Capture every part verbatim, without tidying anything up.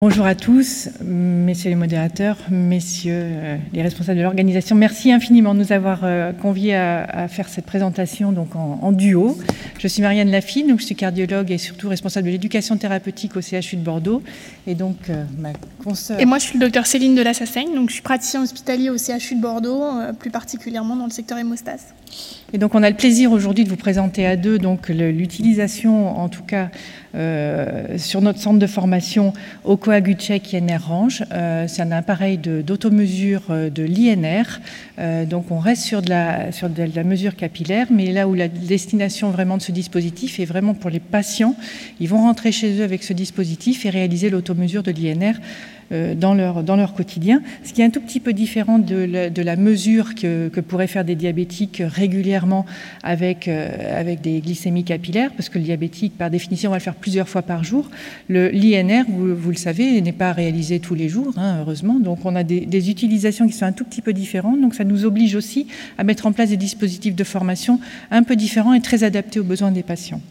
Bonjour à tous, messieurs les modérateurs, messieurs euh, les responsables de l'organisation. Merci infiniment de nous avoir euh, conviés à, à faire cette présentation donc en, en duo. Je suis Marianne Lafine, donc je suis cardiologue et surtout responsable de l'éducation thérapeutique au C H U de Bordeaux. Et donc euh, ma consoeur... Et moi je suis le docteur Céline de la Sassaigne, donc je suis praticien hospitalier au C H U de Bordeaux, euh, plus particulièrement dans le secteur hémostase. Et donc on a le plaisir aujourd'hui de vous présenter à deux donc l'utilisation, en tout cas euh, sur notre centre de formation au Coagucheck I N R Range. Euh, c'est un appareil d'automesure de, de l'I N R. Euh, donc on reste sur de, la, sur de la mesure capillaire, mais là où la destination vraiment de ce dispositif est vraiment pour les patients. Ils vont rentrer chez eux avec ce dispositif et réaliser l'automesure de l'I N R dans leur, dans leur quotidien, ce qui est un tout petit peu différent de la, de la mesure que, que pourraient faire des diabétiques régulièrement avec, euh, avec des glycémies capillaires, parce que le diabétique, par définition, va le faire plusieurs fois par jour. L'I N R, vous, vous le savez, n'est pas réalisé tous les jours, hein, heureusement, donc on a des, des utilisations qui sont un tout petit peu différentes, donc ça nous oblige aussi à mettre en place des dispositifs de formation un peu différents et très adaptés aux besoins des patients.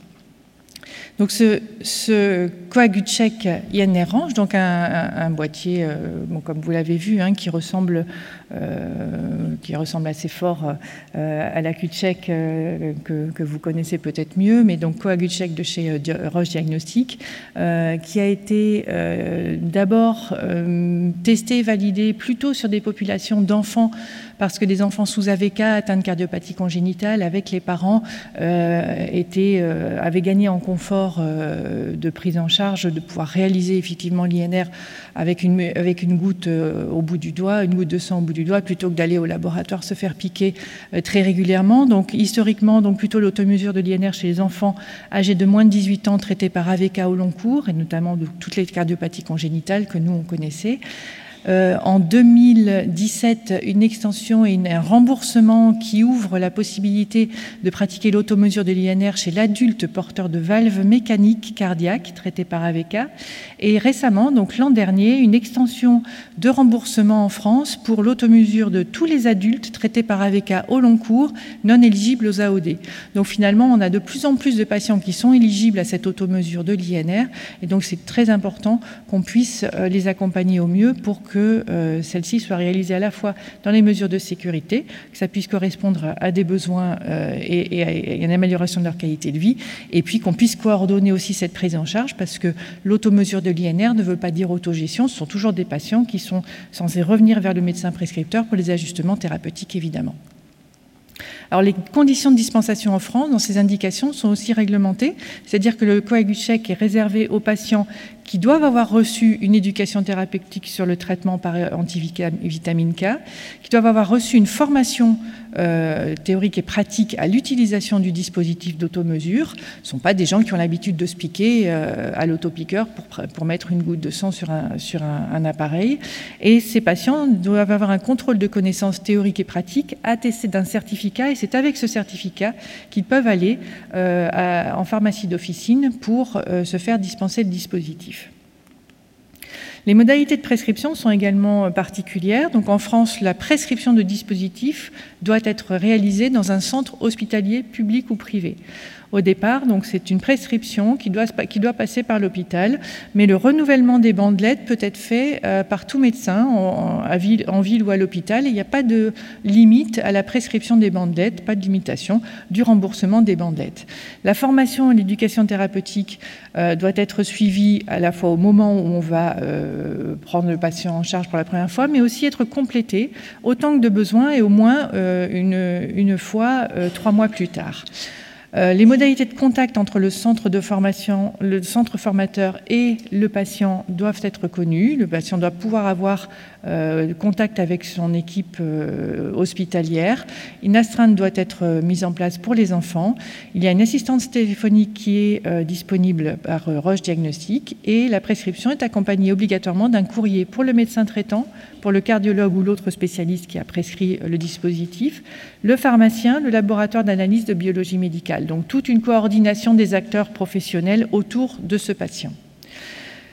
Donc ce, ce Coagucheck I N R Range, donc un, un, un boîtier, euh, bon, comme vous l'avez vu, hein, qui ressemble, euh, qui ressemble assez fort euh, à l'Accucheck euh, que, que vous connaissez peut-être mieux, mais donc Coagucheck de chez euh, Roche Diagnostic, euh, qui a été euh, d'abord euh, testé, validé plutôt sur des populations d'enfants, parce que des enfants sous A V K atteints de cardiopathie congénitale, avec les parents, euh, étaient, euh, avaient gagné en confort euh, de prise en charge, de pouvoir réaliser effectivement l'I N R avec une, avec une goutte euh, au bout du doigt, une goutte de sang au bout du doigt, plutôt que d'aller au laboratoire se faire piquer euh, très régulièrement. Donc historiquement, donc plutôt l'automesure de l'I N R chez les enfants âgés de moins de dix-huit ans traités par A V K au long cours, et notamment de toutes les cardiopathies congénitales que nous on connaissait. Euh, en deux mille dix-sept, une extension et une, un remboursement qui ouvre la possibilité de pratiquer l'automesure de l'I N R chez l'adulte porteur de valves mécaniques cardiaques traité par A V K. Et récemment, donc l'an dernier, une extension de remboursement en France pour l'automesure de tous les adultes traités par A V K au long cours, non éligibles aux A O D. Donc finalement, on a de plus en plus de patients qui sont éligibles à cette automesure de l'I N R. Et donc c'est très important qu'on puisse euh, les accompagner au mieux pour que que euh, celle-ci soit réalisée à la fois dans les mesures de sécurité, que ça puisse correspondre à des besoins euh, et, et, à, et à une amélioration de leur qualité de vie, et puis qu'on puisse coordonner aussi cette prise en charge, parce que l'automesure de l'I N R ne veut pas dire autogestion, ce sont toujours des patients qui sont censés revenir vers le médecin prescripteur pour les ajustements thérapeutiques, évidemment. Alors les conditions de dispensation en France dans ces indications sont aussi réglementées, c'est-à-dire que le Coagucheck est réservé aux patients qui doivent avoir reçu une éducation thérapeutique sur le traitement par antivitamine K, qui doivent avoir reçu une formation euh, théorique et pratique à l'utilisation du dispositif d'automesure. Ce ne sont pas des gens qui ont l'habitude de se piquer euh, à l'autopiqueur pour, pour mettre une goutte de sang sur, un, sur un, un appareil. Et ces patients doivent avoir un contrôle de connaissances théoriques et pratiques attesté d'un certificat, et c'est avec ce certificat qu'ils peuvent aller euh, à, en pharmacie d'officine pour euh, se faire dispenser le dispositif. Les modalités de prescription sont également particulières. Donc en France, la prescription de dispositifs doit être réalisée dans un centre hospitalier public ou privé. Au départ, donc c'est une prescription qui doit, qui doit passer par l'hôpital, mais le renouvellement des bandelettes peut être fait euh, par tout médecin en, en, ville, en ville ou à l'hôpital. Il n'y a pas de limite à la prescription des bandelettes, pas de limitation du remboursement des bandelettes. La formation et l'éducation thérapeutique euh, doit être suivie à la fois au moment où on va euh, prendre le patient en charge pour la première fois, mais aussi être complétée autant que de besoin et au moins euh, une, une fois euh, trois mois plus tard. Euh, les modalités de contact entre le centre de formation, le centre formateur et le patient doivent être connues. Le patient doit pouvoir avoir euh, contact avec son équipe euh, hospitalière. Une astreinte doit être euh, mise en place pour les enfants. Il y a une assistance téléphonique qui est euh, disponible par euh, Roche Diagnostic, et la prescription est accompagnée obligatoirement d'un courrier pour le médecin traitant, pour le cardiologue ou l'autre spécialiste qui a prescrit le dispositif, le pharmacien, le laboratoire d'analyse de biologie médicale. Donc toute une coordination des acteurs professionnels autour de ce patient.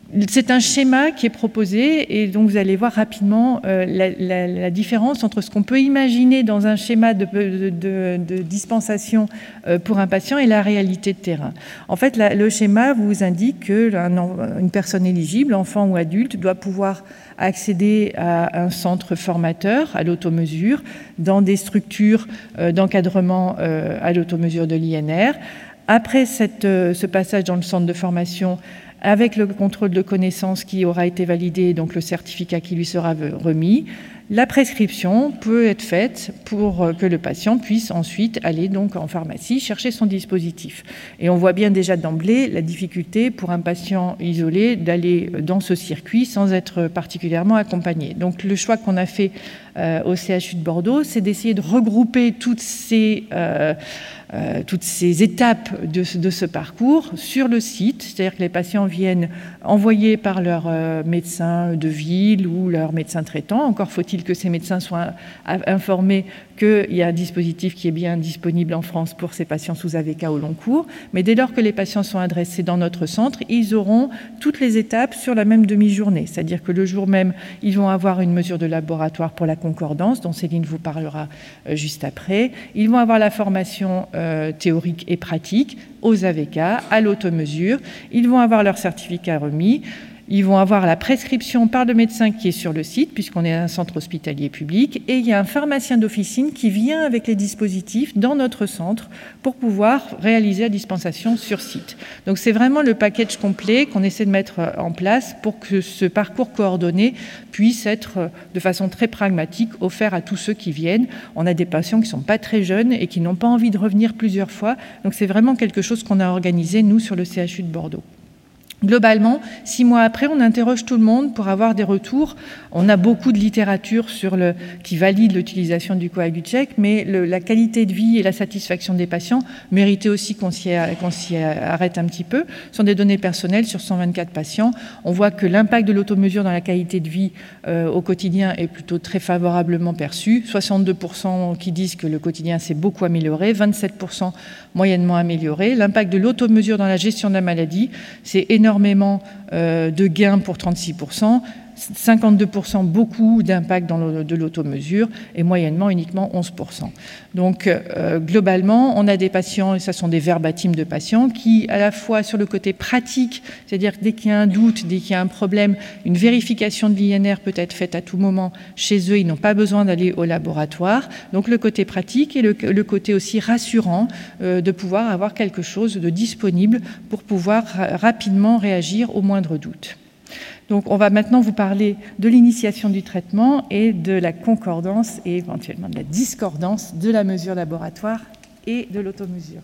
C'est un schéma qui est proposé et donc vous allez voir rapidement euh, la, la, la différence entre ce qu'on peut imaginer dans un schéma de, de, de, de dispensation euh, pour un patient et la réalité de terrain. En fait, la, le schéma vous indique qu'une personne éligible, enfant ou adulte, doit pouvoir accéder à un centre formateur, à l'automesure, dans des structures euh, d'encadrement euh, à l'automesure de l'I N R. Après cette, euh, ce passage dans le centre de formation, avec le contrôle de connaissances qui aura été validé, donc le certificat qui lui sera remis, la prescription peut être faite pour que le patient puisse ensuite aller donc en pharmacie chercher son dispositif. Et on voit bien déjà d'emblée la difficulté pour un patient isolé d'aller dans ce circuit sans être particulièrement accompagné. Donc le choix qu'on a fait euh, au C H U de Bordeaux, c'est d'essayer de regrouper toutes ces... Euh, Euh, toutes ces étapes de, de ce parcours sur le site, c'est-à-dire que les patients viennent envoyés par leur euh, médecin de ville ou leur médecin traitant. Encore faut-il que ces médecins soient informés qu'il y a un dispositif qui est bien disponible en France pour ces patients sous A V K au long cours. Mais dès lors que les patients sont adressés dans notre centre, ils auront toutes les étapes sur la même demi-journée. C'est-à-dire que le jour même, ils vont avoir une mesure de laboratoire pour la concordance, dont Céline vous parlera euh, juste après. Ils vont avoir la formation euh, théorique et pratique aux A V K, à l'automesure. Ils vont avoir leur certificat remis. Ils vont avoir la prescription par le médecin qui est sur le site, puisqu'on est un centre hospitalier public, et il y a un pharmacien d'officine qui vient avec les dispositifs dans notre centre pour pouvoir réaliser la dispensation sur site. Donc c'est vraiment le package complet qu'on essaie de mettre en place pour que ce parcours coordonné puisse être de façon très pragmatique offert à tous ceux qui viennent. On a des patients qui ne sont pas très jeunes et qui n'ont pas envie de revenir plusieurs fois, donc c'est vraiment quelque chose qu'on a organisé, nous, sur le C H U de Bordeaux. Globalement, six mois après, on interroge tout le monde pour avoir des retours. On a beaucoup de littérature sur le, qui valide l'utilisation du Coagucheck, mais le, la qualité de vie et la satisfaction des patients méritaient aussi qu'on s'y, qu'on s'y arrête un petit peu. Ce sont des données personnelles sur cent vingt-quatre patients. On voit que l'impact de l'automesure dans la qualité de vie euh, au quotidien est plutôt très favorablement perçu. soixante-deux pour cent qui disent que le quotidien s'est beaucoup amélioré, vingt-sept pour cent moyennement amélioré. L'impact de l'automesure dans la gestion de la maladie, c'est énorme. énormément euh, de gains pour trente-six pour cent, cinquante-deux pour cent beaucoup d'impact dans le, de l'automesure et moyennement uniquement onze pour cent. Donc euh, globalement, on a des patients, et ça sont des verbatims de patients, qui à la fois sur le côté pratique, c'est-à-dire que dès qu'il y a un doute, dès qu'il y a un problème, une vérification de l'I N R peut être faite à tout moment chez eux, ils n'ont pas besoin d'aller au laboratoire. Donc le côté pratique et le, le côté aussi rassurant euh, de pouvoir avoir quelque chose de disponible pour pouvoir ra- rapidement réagir au moindre doute. Donc on va maintenant vous parler de l'initiation du traitement et de la concordance et éventuellement de la discordance de la mesure laboratoire et de l'automesure.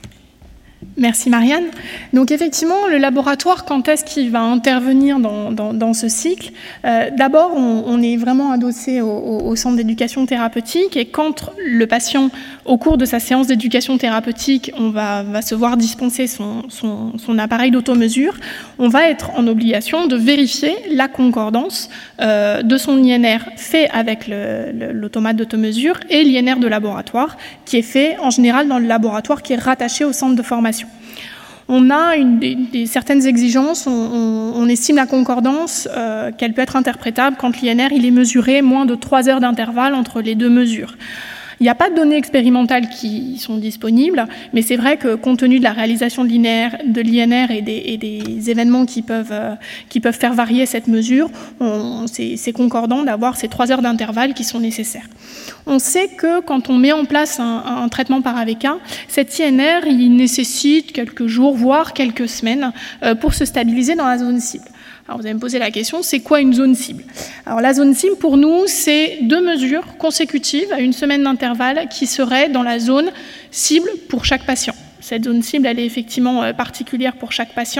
Merci Marianne. Donc effectivement, le laboratoire, quand est-ce qu'il va intervenir dans, dans, dans ce cycle ? euh, D'abord, on, on est vraiment adossé au, au centre d'éducation thérapeutique et quand le patient, au cours de sa séance d'éducation thérapeutique, on va, va se voir dispenser son, son, son appareil d'automesure, on va être en obligation de vérifier la concordance euh, de son I N R fait avec le, le, l'automate d'automesure et l'I N R de laboratoire qui est fait en général dans le laboratoire qui est rattaché au centre de formation. On a une, des, des, certaines exigences, on, on, on estime la concordance euh, qu'elle peut être interprétable quand l'I N R il est mesuré moins de trois heures d'intervalle entre les deux mesures. Il n'y a pas de données expérimentales qui sont disponibles, mais c'est vrai que compte tenu de la réalisation de l'I N R, de l'I N R et, des, et des événements qui peuvent, euh, qui peuvent faire varier cette mesure, on, c'est, c'est concordant d'avoir ces trois heures d'intervalle qui sont nécessaires. On sait que quand on met en place un, un traitement par A V K, cet I N R il nécessite quelques jours, voire quelques semaines, euh, pour se stabiliser dans la zone cible. Alors vous allez me poser la question, c'est quoi une zone cible ? Alors la zone cible pour nous, c'est deux mesures consécutives à une semaine d'intervalle qui seraient dans la zone cible pour chaque patient. Cette zone cible, elle est effectivement particulière pour chaque patient.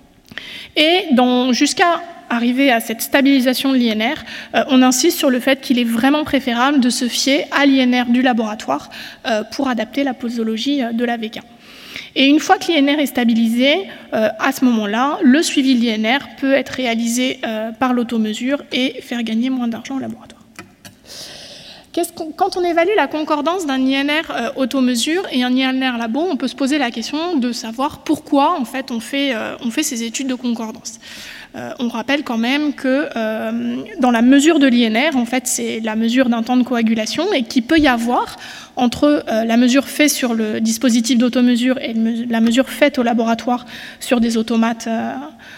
Et dans, jusqu'à arriver à cette stabilisation de l'I N R, euh, on insiste sur le fait qu'il est vraiment préférable de se fier à l'I N R du laboratoire euh, pour adapter la posologie de l'A V K. Et une fois que l'I N R est stabilisé, euh, à ce moment-là, le suivi de l'I N R peut être réalisé euh, par l'automesure et faire gagner moins d'argent au laboratoire. Qu'est-ce qu'on, quand on évalue la concordance d'un I N R euh, automesure et un I N R labo, on peut se poser la question de savoir pourquoi en fait, on, fait, euh, on fait ces études de concordance. Euh, on rappelle quand même que euh, dans la mesure de l'I N R, en fait, c'est la mesure d'un temps de coagulation et qu'il peut y avoir entre euh, la mesure faite sur le dispositif d'automesure et la mesure faite au laboratoire sur des automates euh,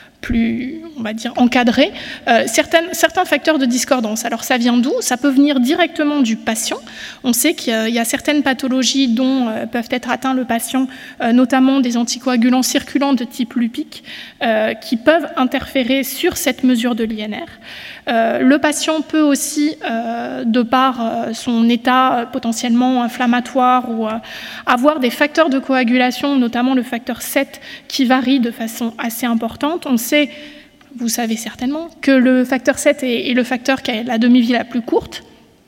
plus, on va dire, encadrés, euh, certaines, certains facteurs de discordance. Alors ça vient d'où? Ça peut venir directement du patient. On sait qu'il y, y a certaines pathologies dont euh, peuvent être atteints le patient, euh, notamment des anticoagulants circulants de type lupique, euh, qui peuvent interférer sur cette mesure de l'I N R. Euh, le patient peut aussi, euh, de par euh, son état euh, potentiellement inflammatoire, ou euh, avoir des facteurs de coagulation, notamment le facteur sept, qui varie de façon assez importante. On sait, vous savez certainement, que le facteur sept est, est le facteur qui a la demi-vie la plus courte,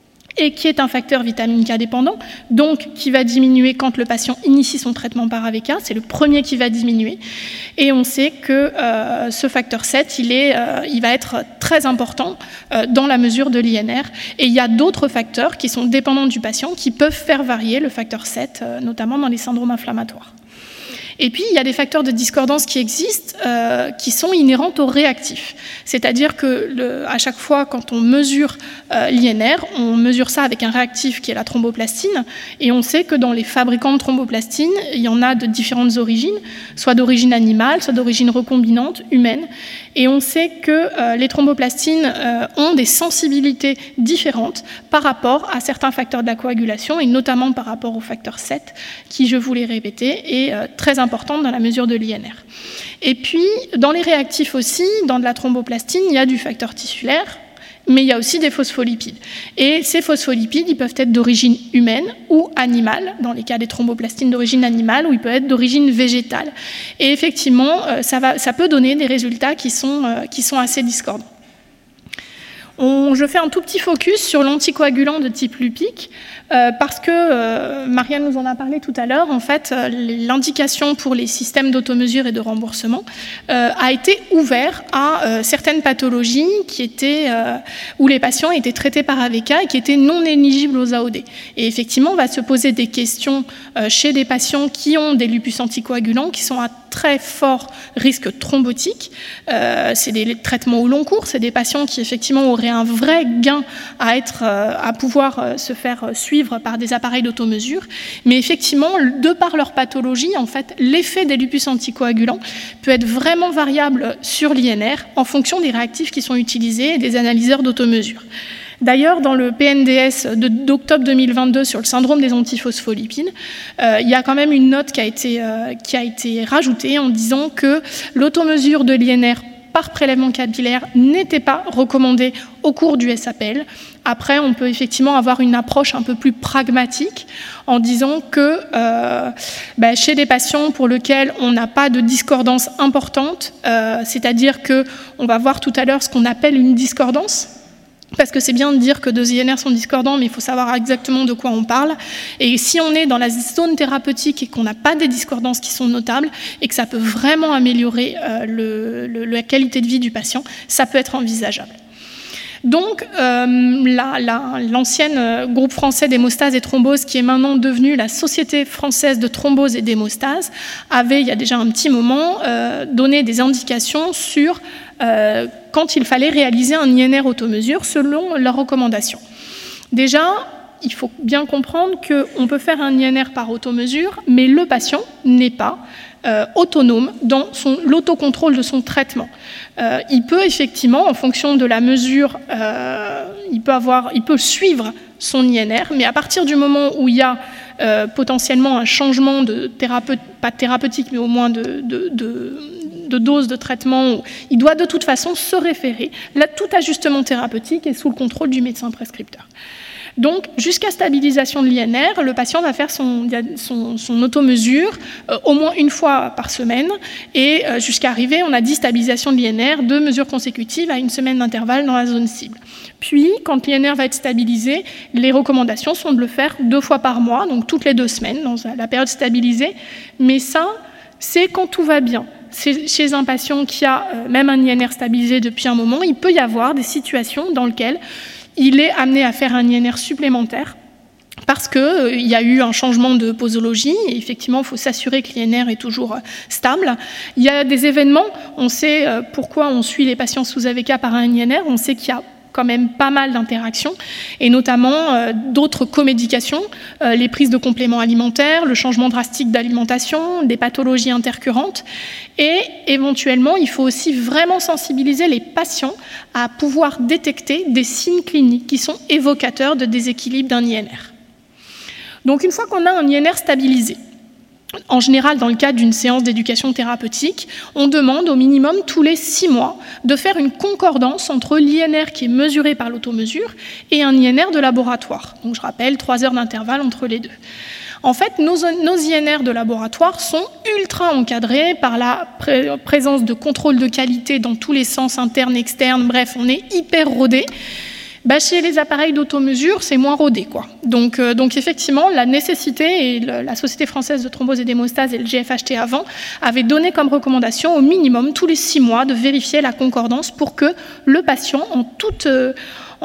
et qui est un facteur vitamine K dépendant, donc qui va diminuer quand le patient initie son traitement par A V K, c'est le premier qui va diminuer, et on sait que euh, ce facteur sept, il, est, euh, il va être très important euh, dans la mesure de l'I N R, et il y a d'autres facteurs qui sont dépendants du patient qui peuvent faire varier le facteur sept, euh, notamment dans les syndromes inflammatoires. Et puis, il y a des facteurs de discordance qui existent, euh, qui sont inhérents au réactif. C'est-à-dire que le, à chaque fois, quand on mesure euh, l'I N R, on mesure ça avec un réactif qui est la thromboplastina. Et on sait que dans les fabricants de thromboplastina, il y en a de différentes origines, soit d'origine animale, soit d'origine recombinante, humaine. Et on sait que euh, les thromboplastines euh, ont des sensibilités différentes par rapport à certains facteurs de la coagulation, et notamment par rapport au facteur sept, qui, je vous l'ai répété, est euh, très important dans la mesure de l'I N R. Et puis, dans les réactifs aussi, dans de la thromboplastine, il y a du facteur tissulaire, mais il y a aussi des phospholipides. Et ces phospholipides, ils peuvent être d'origine humaine ou animale, dans les cas des thromboplastines d'origine animale, ou ils peuvent être d'origine végétale. Et effectivement, ça, va, ça peut donner des résultats qui sont, qui sont assez discordants. On, je fais un tout petit focus sur l'anticoagulant de type lupique, euh, parce que, euh, Marianne nous en a parlé tout à l'heure, en fait, euh, l'indication pour les systèmes d'automesure et de remboursement euh, a été ouverte à euh, certaines pathologies qui étaient, euh, où les patients étaient traités par A V K et qui étaient non éligibles aux A O D. Et effectivement, on va se poser des questions euh, chez des patients qui ont des lupus anticoagulants, qui sont à très fort risque thrombotique. Euh, c'est des traitements au long cours, c'est des patients qui effectivement auraient un vrai gain à, être, euh, à pouvoir euh, se faire suivre par des appareils d'automesure. Mais effectivement, de par leur pathologie, en fait, l'effet des lupus anticoagulants peut être vraiment variable sur l'I N R en fonction des réactifs qui sont utilisés et des analyseurs d'automesure. D'ailleurs, dans le P N D S d'octobre deux mille vingt-deux sur le syndrome des antiphospholipides, euh, il y a quand même une note qui a été, euh, qui a été rajoutée en disant que l'automesure de l'I N R par prélèvement capillaire n'était pas recommandée au cours du S A P L. Après, on peut effectivement avoir une approche un peu plus pragmatique en disant que euh, bah, chez des patients pour lesquels on n'a pas de discordance importante, euh, c'est-à-dire qu'on va voir tout à l'heure ce qu'on appelle une discordance, parce que c'est bien de dire que deux I N R sont discordants, mais il faut savoir exactement de quoi on parle. Et si on est dans la zone thérapeutique et qu'on n'a pas des discordances qui sont notables, et que ça peut vraiment améliorer euh, le, le, la qualité de vie du patient, ça peut être envisageable. Donc, euh, la, la, l'ancienne euh, groupe français d'hémostase et thrombose, qui est maintenant devenu la Société française de thrombose et d'hémostase, avait, il y a déjà un petit moment, euh, donné des indications sur euh, quand il fallait réaliser un I N R automesure selon leurs recommandations. Déjà, il faut bien comprendre qu'on peut faire un I N R par automesure, mais le patient n'est pas Euh, autonome dans son, l'autocontrôle de son traitement. Euh, il peut effectivement, en fonction de la mesure, euh, il, peut avoir, il peut suivre son I N R, mais à partir du moment où il y a euh, potentiellement un changement de thérapeute, pas thérapeutique, mais au moins de, de, de, de dose de traitement, il doit de toute façon se référer. Là, tout ajustement thérapeutique est sous le contrôle du médecin prescripteur. Donc, jusqu'à stabilisation de l'I N R, le patient va faire son, son, son automesure euh, au moins une fois par semaine, et euh, jusqu'à arriver, on a dit stabilisation de l'I N R, deux mesures consécutives à une semaine d'intervalle dans la zone cible. Puis, quand l'I N R va être stabilisé, les recommandations sont de le faire deux fois par mois, donc toutes les deux semaines, dans la période stabilisée. Mais ça, c'est quand tout va bien. C'est chez un patient qui a euh, même un I N R stabilisé depuis un moment, il peut y avoir des situations dans lesquelles il est amené à faire un I N R supplémentaire parce qu'il euh, y a eu un changement de posologie, et effectivement, il faut s'assurer que l'I N R est toujours euh, stable. Il y a des événements, on sait euh, pourquoi on suit les patients sous A V K par un I N R, on sait qu'il y a quand même pas mal d'interactions, et notamment euh, d'autres comédications, euh, les prises de compléments alimentaires, le changement drastique d'alimentation, des pathologies intercurrentes, et éventuellement, il faut aussi vraiment sensibiliser les patients à pouvoir détecter des signes cliniques qui sont évocateurs de déséquilibre d'un I N R. Donc une fois qu'on a un I N R stabilisé, en général, dans le cadre d'une séance d'éducation thérapeutique, on demande au minimum tous les six mois de faire une concordance entre l'I N R qui est mesuré par l'automesure et un I N R de laboratoire. Donc je rappelle, trois heures d'intervalle entre les deux. En fait, nos, nos I N R de laboratoire sont ultra encadrés par la pré présence de contrôle de qualité dans tous les sens, internes, externes, bref, on est hyper rodé. Bah, chez les appareils d'automesure, c'est moins rodé, quoi. Donc, euh, donc effectivement, la nécessité, et le, la Société française de thrombose et d'hémostase et le G F H T avant, avaient donné comme recommandation au minimum tous les six mois de vérifier la concordance pour que le patient, en, toute, euh, en,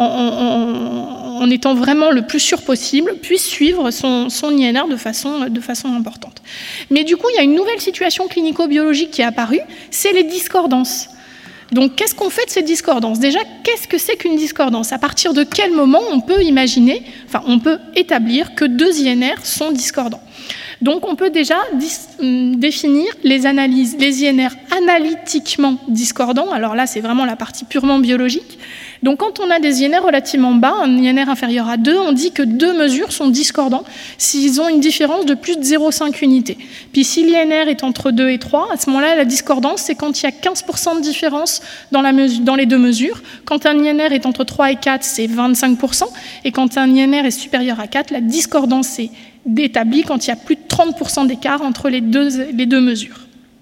en, en étant vraiment le plus sûr possible, puisse suivre son, son I N R de façon, de façon importante. Mais du coup, il y a une nouvelle situation clinico-biologique qui est apparue, c'est les discordances. Donc, qu'est-ce qu'on fait de ces discordances? Déjà, qu'est-ce que c'est qu'une discordance? À partir de quel moment on peut imaginer, enfin, on peut établir que deux I N R sont discordants? Donc, on peut déjà définir les analyses, les I N R analytiquement discordants. Alors là, c'est vraiment la partie purement biologique. Donc, quand on a des I N R relativement bas, un I N R inférieur à deux, on dit que deux mesures sont discordants s'ils ont une différence de plus de zéro virgule cinq unités. Puis, si l'I N R est entre deux et trois, à ce moment-là, la discordance, c'est quand il y a quinze pour cent de différence dans, la mesure, dans les deux mesures. Quand un I N R est entre trois et quatre, c'est vingt-cinq pour cent. Et quand un I N R est supérieur à quatre, la discordance est établie quand il y a plus de trente pour cent d'écart entre les deux, les deux mesures.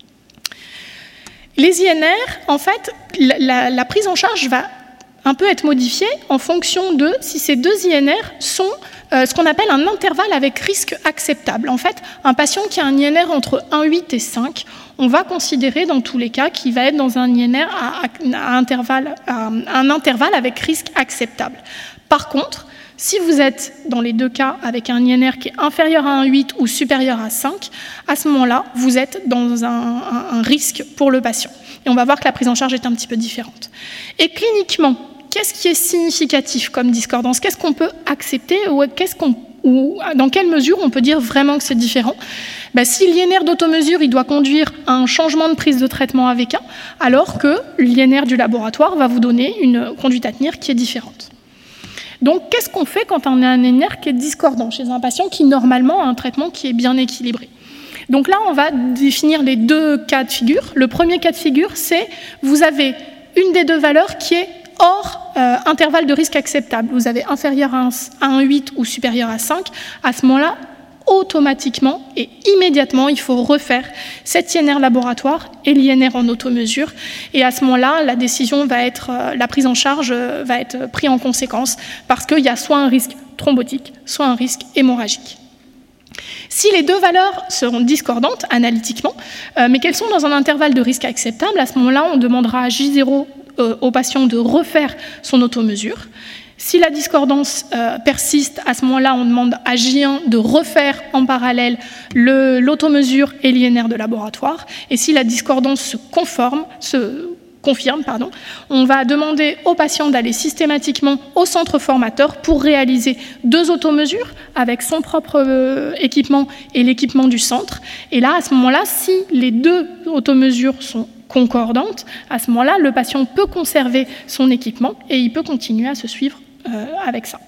Les I N R, en fait, la, la, la prise en charge va un peu être modifiée en fonction de si ces deux I N R sont euh, ce qu'on appelle un intervalle avec risque acceptable. En fait, un patient qui a un I N R entre un virgule huit et cinq, on va considérer dans tous les cas qu'il va être dans un I N R à, à, à, intervalle, à un intervalle avec risque acceptable. Par contre, si vous êtes dans les deux cas avec un I N R qui est inférieur à un virgule huit ou supérieur à cinq, à ce moment-là, vous êtes dans un, un, un risque pour le patient. Et on va voir que la prise en charge est un petit peu différente. Et cliniquement, qu'est-ce qui est significatif comme discordance? Qu'est-ce qu'on peut accepter ou, qu'est-ce qu'on, ou dans quelle mesure on peut dire vraiment que c'est différent? Ben, si l'I N R d'automesure il doit conduire à un changement de prise de traitement A V K, alors que l'I N R du laboratoire va vous donner une conduite à tenir qui est différente. Donc, qu'est-ce qu'on fait quand on a un I N R qui est discordant chez un patient qui, normalement, a un traitement qui est bien équilibré? Donc là, on va définir les deux cas de figure. Le premier cas de figure, c'est vous avez une des deux valeurs qui est hors euh, intervalle de risque acceptable. Vous avez inférieur à un virgule huit ou supérieur à cinq. À ce moment-là, automatiquement et immédiatement, il faut refaire cet I N R laboratoire et l'I N R en automesure. Et à ce moment-là, la décision va être, euh, la prise en charge euh, va être prise en conséquence parce qu'il y a soit un risque thrombotique, soit un risque hémorragique. Si les deux valeurs seront discordantes analytiquement, euh, mais qu'elles sont dans un intervalle de risque acceptable, à ce moment-là, on demandera à J zéro euh, au patient de refaire son automesure. Si la discordance euh, persiste, à ce moment-là, on demande à J un de refaire en parallèle l'automesure et l'I N R de laboratoire. Et si la discordance se conforme, se confirme, pardon, on va demander au patient d'aller systématiquement au centre formateur pour réaliser deux automesures avec son propre euh, équipement et l'équipement du centre. Et là, à ce moment-là, si les deux automesures sont concordantes, à ce moment-là, le patient peut conserver son équipement et il peut continuer à se suivre euh, avec ça.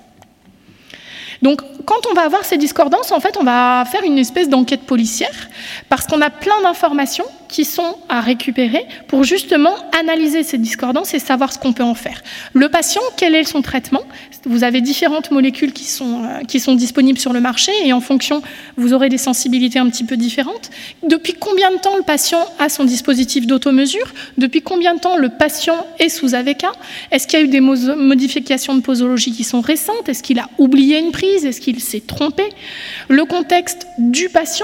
Donc, quand on va avoir ces discordances, en fait, on va faire une espèce d'enquête policière parce qu'on a plein d'informations qui sont à récupérer pour justement analyser ces discordances et savoir ce qu'on peut en faire. Le patient, quel est son traitement? Vous avez différentes molécules qui sont, euh, qui sont disponibles sur le marché et en fonction, vous aurez des sensibilités un petit peu différentes. Depuis combien de temps le patient a son dispositif d'automesure? Depuis combien de temps le patient est sous A V K? Est-ce qu'il y a eu des modifications de posologie qui sont récentes? Est-ce qu'il a oublié une prise? Est-ce qu'il s'est trompé? Le contexte du patient.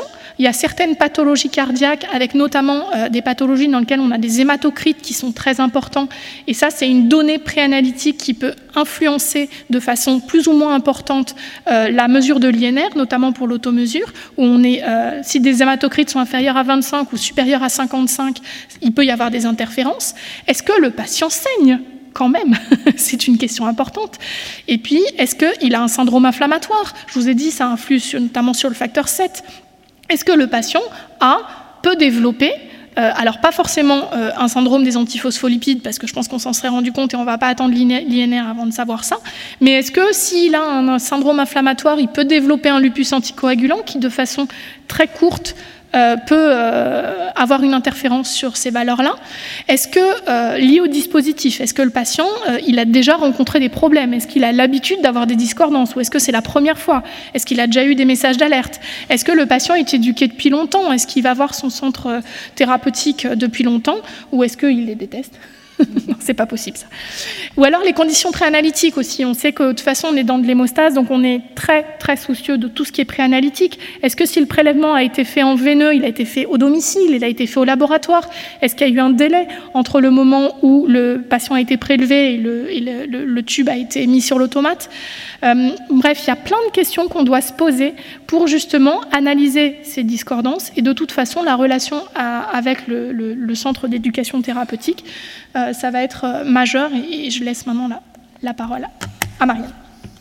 Il y a certaines pathologies cardiaques, avec notamment euh, des pathologies dans lesquelles on a des hématocrites qui sont très importants. Et ça, c'est une donnée préanalytique qui peut influencer de façon plus ou moins importante euh, la mesure de l'I N R, notamment pour l'automesure, où on est, euh, si des hématocrites sont inférieurs à vingt-cinq ou supérieurs à cinquante-cinq, il peut y avoir des interférences. Est-ce que le patient saigne ? Quand même, c'est une question importante. Et puis, est-ce qu'il a un syndrome inflammatoire ? Je vous ai dit, ça influe sur, notamment sur le facteur sept. Est-ce que le patient a, peut développer, euh, alors pas forcément euh, un syndrome des antiphospholipides, parce que je pense qu'on s'en serait rendu compte et on ne va pas attendre l'I N R avant de savoir ça, mais est-ce que s'il a un, un syndrome inflammatoire, il peut développer un lupus anticoagulant qui, de façon très courte, Euh, peut euh, avoir une interférence sur ces valeurs-là. Est-ce que, euh, lié au dispositif, est-ce que le patient, euh, il a déjà rencontré des problèmes ? Est-ce qu'il a l'habitude d'avoir des discordances ? Ou est-ce que c'est la première fois ? Est-ce qu'il a déjà eu des messages d'alerte ? Est-ce que le patient est éduqué depuis longtemps ? Est-ce qu'il va voir son centre thérapeutique depuis longtemps ? Ou est-ce qu'il les déteste ? Non, c'est pas possible ça. Ou alors les conditions préanalytiques aussi. On sait que de toute façon on est dans de l'hémostase, donc on est très très soucieux de tout ce qui est préanalytique. Est-ce que si le prélèvement a été fait en veineux, il a été fait au domicile, il a été fait au laboratoire ? Est-ce qu'il y a eu un délai entre le moment où le patient a été prélevé et le, et le, le, le tube a été mis sur l'automate ? euh, Bref, il y a plein de questions qu'on doit se poser pour justement analyser ces discordances et de toute façon la relation à, avec le, le, le centre d'éducation thérapeutique. Euh, ça va être euh, majeur et, et je laisse maintenant la, la parole à, à Marianne.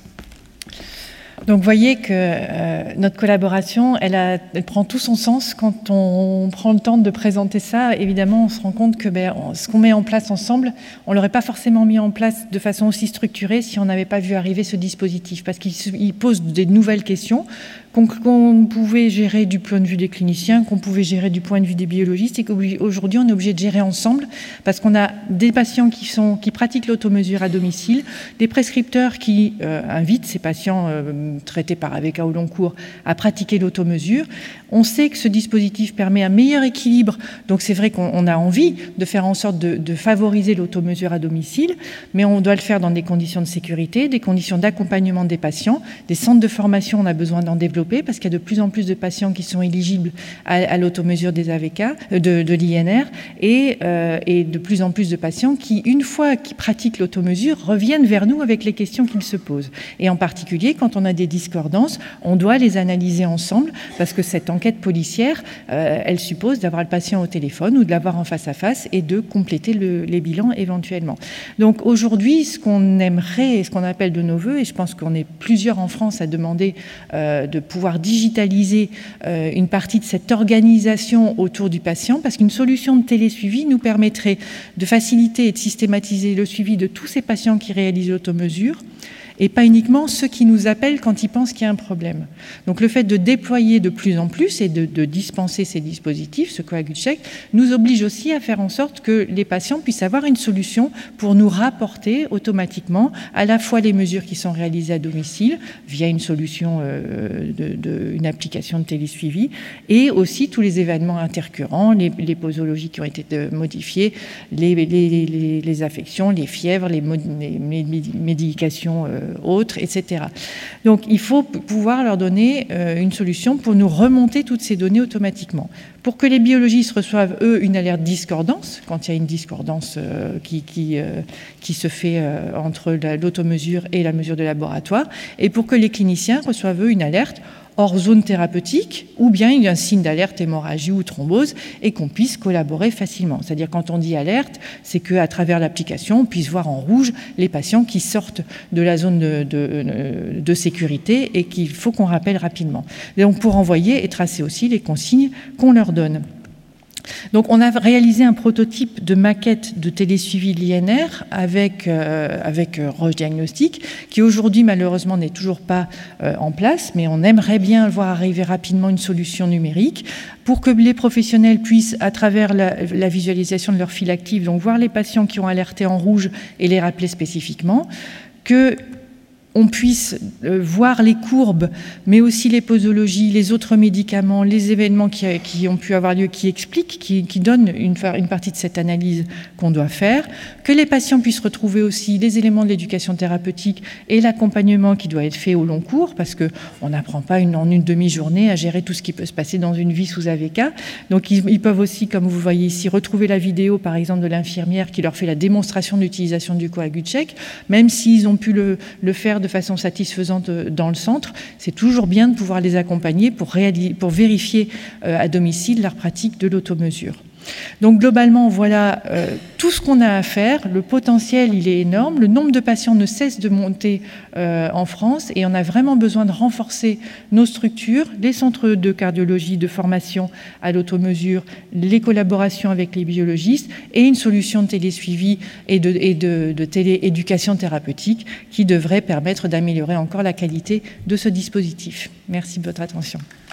Donc vous voyez que euh, notre collaboration, elle, a, elle prend tout son sens quand on, on prend le temps de présenter ça. Évidemment, on se rend compte que ben, on, ce qu'on met en place ensemble, on ne l'aurait pas forcément mis en place de façon aussi structurée si on n'avait pas vu arriver ce dispositif, parce qu'il il pose des nouvelles questions qu'on, qu'on pouvait gérer du point de vue des cliniciens, qu'on pouvait gérer du point de vue des biologistes, et qu'aujourd'hui on est obligé de gérer ensemble, parce qu'on a des patients qui, sont, qui pratiquent l'automesure à domicile, des prescripteurs qui euh, invitent ces patients euh, traités par A V K au long cours à pratiquer l'automesure. On sait que ce dispositif permet un meilleur équilibre, donc c'est vrai qu'on a envie de faire en sorte de, de favoriser l'automesure à domicile, mais on doit le faire dans des conditions de sécurité, des conditions d'accompagnement des patients, des centres de formation, on a besoin d'en développer, parce qu'il y a de plus en plus de patients qui sont éligibles à, à l'automesure des A V K, de, de l'I N R, et, euh, et de plus en plus de patients qui, une fois qu'ils pratiquent l'automesure, reviennent vers nous avec les questions qu'ils se posent. Et en particulier, quand on a des discordances, on doit les analyser ensemble, parce que cette enquête policière, euh, elle suppose d'avoir le patient au téléphone ou de l'avoir en face à face et de compléter le, les bilans éventuellement. Donc aujourd'hui, ce qu'on aimerait et ce qu'on appelle de nos voeux, et je pense qu'on est plusieurs en France à demander euh, de pouvoir digitaliser euh, une partie de cette organisation autour du patient, parce qu'une solution de télésuivi nous permettrait de faciliter et de systématiser le suivi de tous ces patients qui réalisent l'automesure, et pas uniquement ceux qui nous appellent quand ils pensent qu'il y a un problème. Donc le fait de déployer de plus en plus et de, de dispenser ces dispositifs, ce CoagulCheck, nous oblige aussi à faire en sorte que les patients puissent avoir une solution pour nous rapporter automatiquement à la fois les mesures qui sont réalisées à domicile via une solution, euh, de, de, une application de télésuivi, et aussi tous les événements intercurrents, les, les posologies qui ont été modifiées, les, les, les, les affections, les fièvres, les, les médications euh, autres, et cetera. Donc il faut pouvoir leur donner euh, une solution pour nous remonter toutes ces données automatiquement. Pour que les biologistes reçoivent, eux, une alerte discordance, quand il y a une discordance euh, qui, qui, euh, qui se fait euh, entre la, l'automesure et la mesure de laboratoire, et pour que les cliniciens reçoivent, eux, une alerte hors zone thérapeutique, ou bien il y a un signe d'alerte, hémorragie ou thrombose, et qu'on puisse collaborer facilement. C'est-à-dire quand on dit alerte, c'est qu'à travers l'application, on puisse voir en rouge les patients qui sortent de la zone de, de, de sécurité et qu'il faut qu'on rappelle rapidement. Et donc pour envoyer et tracer aussi les consignes qu'on leur donne. Donc on a réalisé un prototype de maquette de télésuivi de l'I N R avec, euh, avec Roche Diagnostic, qui aujourd'hui malheureusement n'est toujours pas euh, en place, mais on aimerait bien voir arriver rapidement une solution numérique pour que les professionnels puissent, à travers la, la visualisation de leur file active, donc voir les patients qui ont alerté en rouge et les rappeler spécifiquement, que on puisse euh, voir les courbes, mais aussi les posologies, les autres médicaments, les événements qui, qui ont pu avoir lieu, qui expliquent, qui, qui donnent une, une partie de cette analyse qu'on doit faire, que les patients puissent retrouver aussi les éléments de l'éducation thérapeutique et l'accompagnement qui doit être fait au long cours, parce qu'on n'apprend pas une, en une demi-journée à gérer tout ce qui peut se passer dans une vie sous A V K. Donc ils, ils peuvent aussi, comme vous voyez ici, retrouver la vidéo, par exemple, de l'infirmière qui leur fait la démonstration de l'utilisation du Coagucheck, même s'ils ont pu le, le faire de façon satisfaisante dans le centre, c'est toujours bien de pouvoir les accompagner pour, réaliser, pour vérifier euh, à domicile leur pratique de l'automesure. Donc globalement, voilà euh, tout ce qu'on a à faire. Le potentiel, il est énorme. Le nombre de patients ne cesse de monter euh, en France et on a vraiment besoin de renforcer nos structures, les centres de cardiologie, de formation à l'automesure, les collaborations avec les biologistes et une solution de télésuivi et de, et de, de télééducation thérapeutique qui devrait permettre d'améliorer encore la qualité de ce dispositif. Merci de votre attention.